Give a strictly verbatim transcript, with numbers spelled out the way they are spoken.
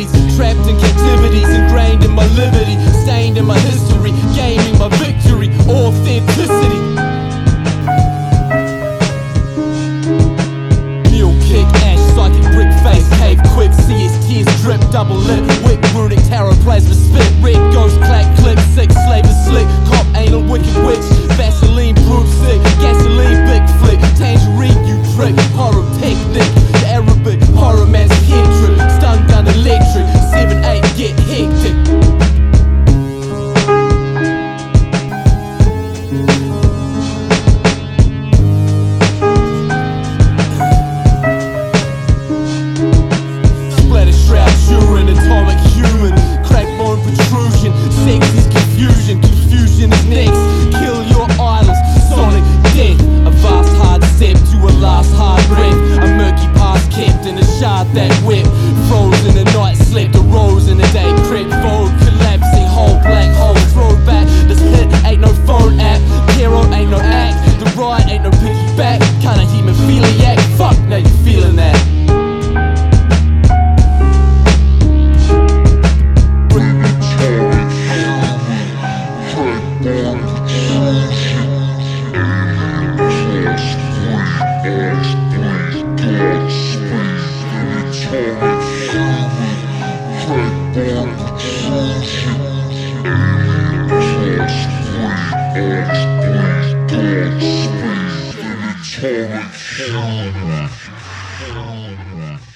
activities, trapped in captivities, ingrained in my liberty, stained in my history, gaining my victory, authenticity. Mule kick, ash, psychic, brick face, cave quick, see his tears drip, double lit, wick, runic, tarot, plasma, spit, red, ghost, clack, click, six, slave is slick, cop, anal, wicked witch, Vaseline, broomstick, gasoline, big flick, tangerine, you trick, horror picnic, the Arabic, horror man's head trip, stun gun electric, seven eight, get hectic. Splatter shroud, urine, atomic human, crack bone protrusion, sex is confusion, confusion is next, kill your idols, sonic death, a vast hard step to a last hard breath, a murky past kept in a shard that wept, frozen a night slept, a rose in a day crept, fold collapsing, whole black hole, throwback, this hit ain't no phone app, hero ain't no act, the ride ain't no piggyback, kinda hemophiliac, fuck now you feeling that. Atomic human.